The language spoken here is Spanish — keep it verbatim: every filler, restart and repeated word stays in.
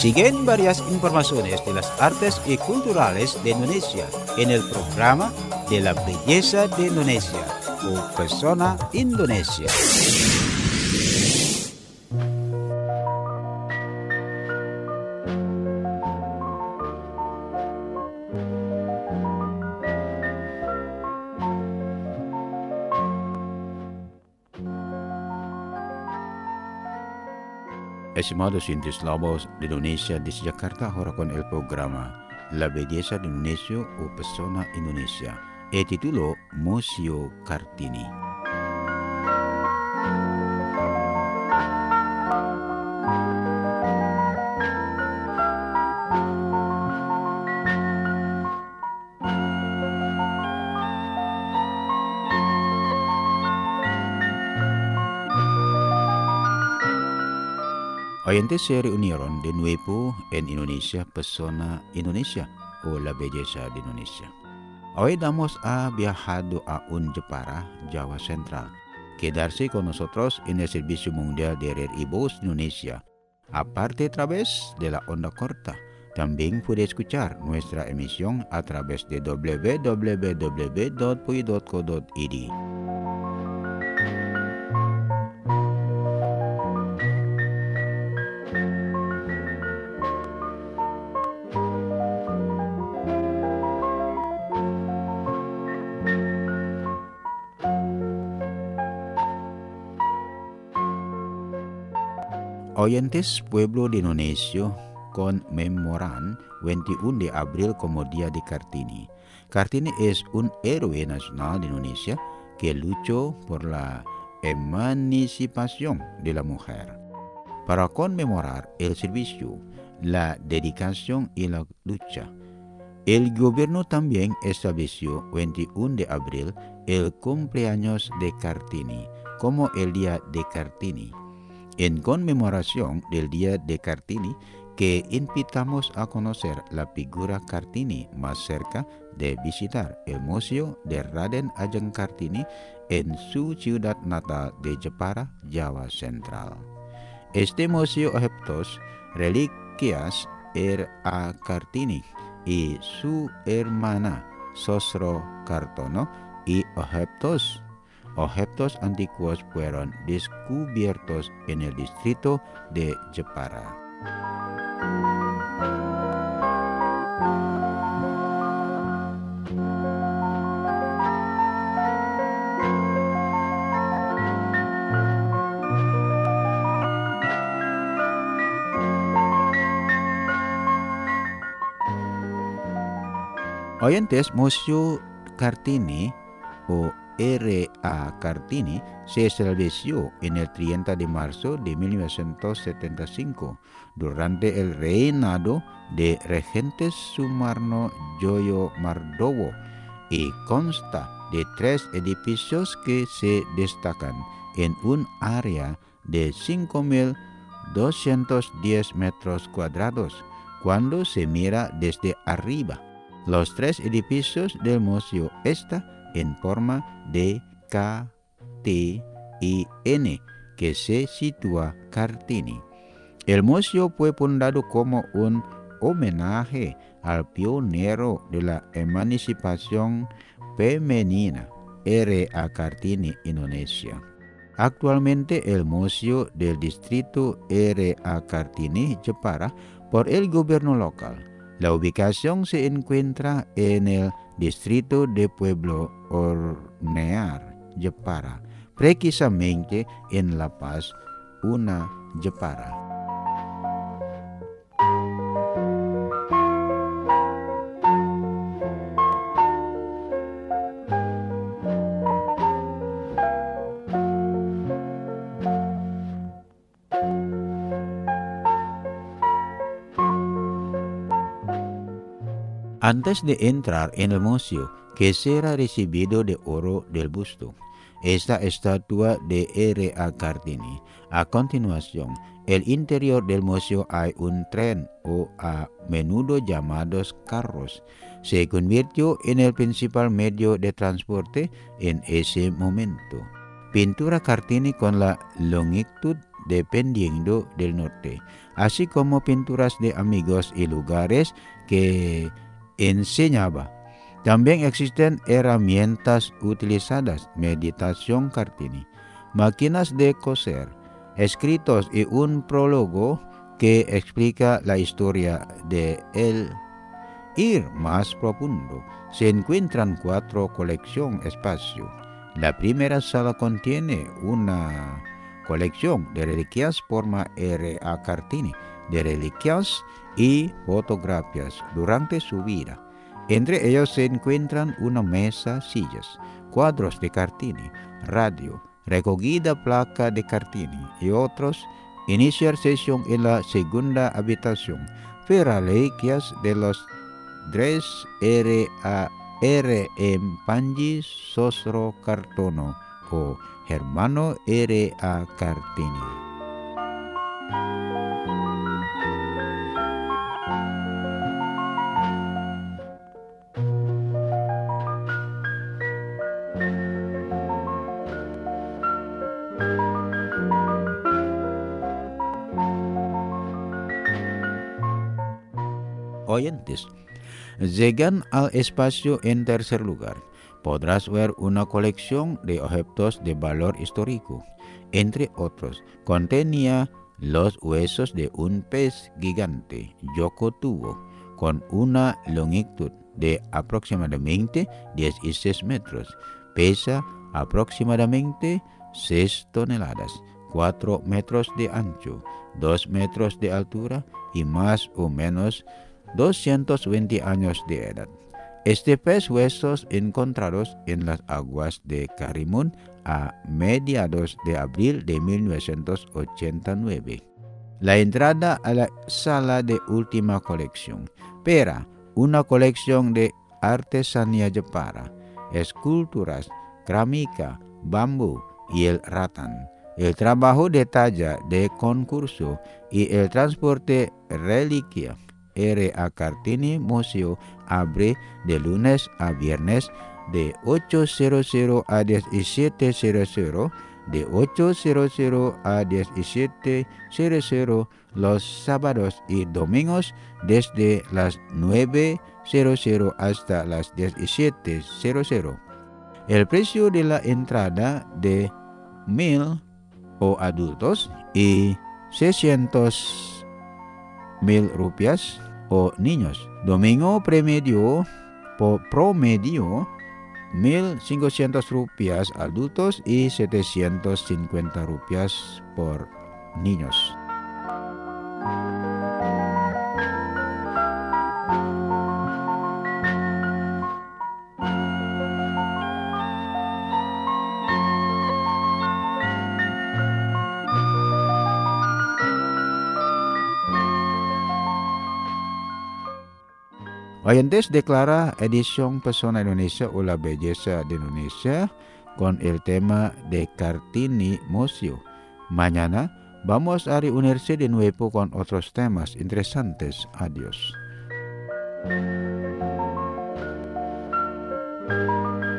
Siguen varias informaciones de las artes y culturales de Indonesia en el programa de la belleza de Indonesia o Persona Indonesia. Estimados Lobos de Indonesia desde Jakarta, ahora con el programa La Belleza de Indonesia o Persona Indonesia, e título Museo Kartini. Oyentes se reunieron de nuevo en Indonesia, Persona Indonesia o La Belleza de Indonesia. Hoy damos a viajado a un Jepara, Java Central. Quedarse con nosotros en el Servicio Mundial de Red Ibos de Indonesia. Aparte a través de la onda corta, también puede escuchar nuestra emisión a través de doble u doble u doble u punto p u i punto co punto i d. Oyentes pueblo de Indonesia conmemoran veintiuno de abril como Día de Kartini. Kartini es un héroe nacional de Indonesia que luchó por la emancipación de la mujer. Para conmemorar el servicio, la dedicación y la lucha, el gobierno también estableció veintiuno de abril el cumpleaños de Kartini como el Día de Kartini. En conmemoración del Día de Kartini, que invitamos a conocer la figura Kartini más cerca de visitar el Museo de Raden Ajeng Kartini en su ciudad natal de Jepara, Java Central. Este museo objetos reliquias R A Kartini y su hermana Sosro Kartono y objetos Objetos antiguos fueron descubiertos en el distrito de Jepara. Oyentes, Museo Kartini o R A Kartini se estableció en el treinta de marzo de mil novecientos setenta y cinco durante el reinado de regente Sumarno Joyo Mardowo y consta de tres edificios que se destacan en un área de cinco mil doscientos diez metros cuadrados cuando se mira desde arriba. Los tres edificios del museo están en forma de K, T y N, que se sitúa Kartini. El museo fue fundado como un homenaje al pionero de la emancipación femenina, R A Kartini, Indonesia. Actualmente el museo del distrito R A Kartini, Jepara, por el gobierno local. La ubicación se encuentra en el distrito de Pueblo Hornear, Jepara, precisamente en La Paz, una Jepara. Antes de entrar en el museo, que será recibido de oro del busto, esta estatua de R A Kartini. A continuación, el interior del museo hay un tren o a menudo llamados carros. Se convirtió en el principal medio de transporte en ese momento. Pintura Kartini con la longitud dependiendo del norte, así como pinturas de amigos y lugares que enseñaba. También existen herramientas utilizadas, meditación Kartini, máquinas de coser, escritos y un prólogo que explica la historia de él. Ir más profundo, se encuentran cuatro colecciones espacio. La primera sala contiene una colección de reliquias forma R A Kartini, de reliquias y fotografías durante su vida. Entre ellos se encuentran una mesa, sillas, cuadros de Kartini, radio, recogida placa de Kartini y otros. Iniciar sesión en la segunda habitación, ver reliquias de los tres R A R M Panji Sosro Kartono o Hermano R A Kartini. Oyentes, llegan al espacio en tercer lugar. Podrás ver una colección de objetos de valor histórico. Entre otros, contenía los huesos de un pez gigante, Yokotubo, con una longitud de aproximadamente dieciséis metros. Pesa aproximadamente seis toneladas, cuatro metros de ancho, dos metros de altura y más o menos doscientos veinte años de edad. Este pez huesos encontrados en las aguas de Karimun a mediados de abril de mil novecientos ochenta y nueve. La entrada a la sala de última colección. Pera, una colección de artesanía Jepara, esculturas, cerámica, bambú y el ratán. El trabajo de talla de concurso y el transporte reliquia. R A Kartini Museo abre de lunes a viernes de ocho a diecisiete, de ocho a diecisiete los sábados y domingos desde las nueve hasta las diecisiete. El precio de la entrada de mil o adultos y seiscientos mil rupias o niños. Domingo promedio, po, promedio mil cincuenta rupias adultos y setecientos cincuenta rupias por niños. Oyentes, declara edición Pesona Indonesia o la belleza de Indonesia con el tema de Kartini Museo. Mañana vamos a reunirse de nuevo con otros temas interesantes. Adiós.